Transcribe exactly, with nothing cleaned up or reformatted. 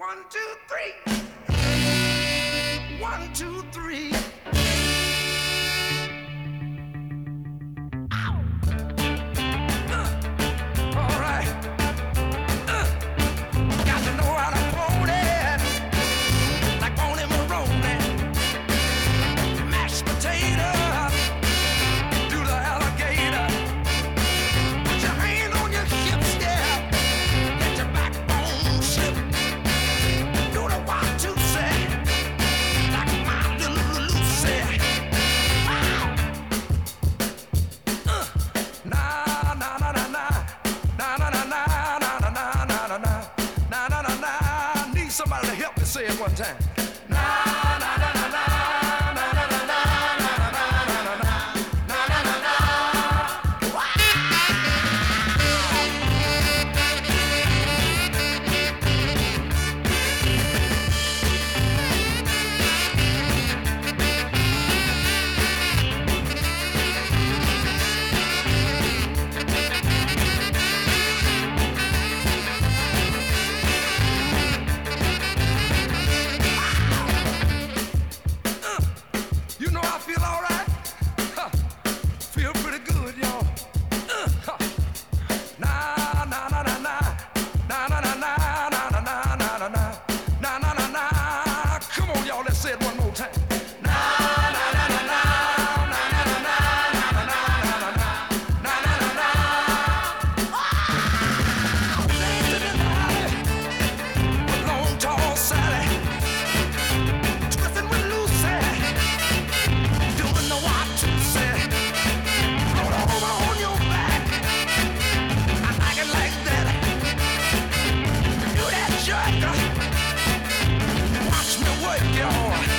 One, two, three. One, two, three. Ow. Uh, all right. Uh, got to know how to hold it. Like Boney Maroney. Mashed potato. Do the alligator. Put your hand on your hips, yeah. Let your backbone slip. Do the one, two, say. Like my little Lucy. Wow. Uh, na na na na na. Na na na na na na na na na na. Na na na na. Need somebody to help me say it one time. Na na na na na. Na na na na. Na na na na na. Na na na na. You know I feel all right. Huh. Feel pretty good, y'all. Uh, huh. Na na na na na. Na na na na na na na na na na. Na na na na. Come on, y'all, let's say it one more time. Na na na na na. Na na na na. Na na na na na na. Na na na na. Wow! Dancing in the alley with Long Tall Sally. Twisting with Lucy. Doing the what to say. Roll over on your back. I like it like that. Do that jerk. Watch me work, y'all.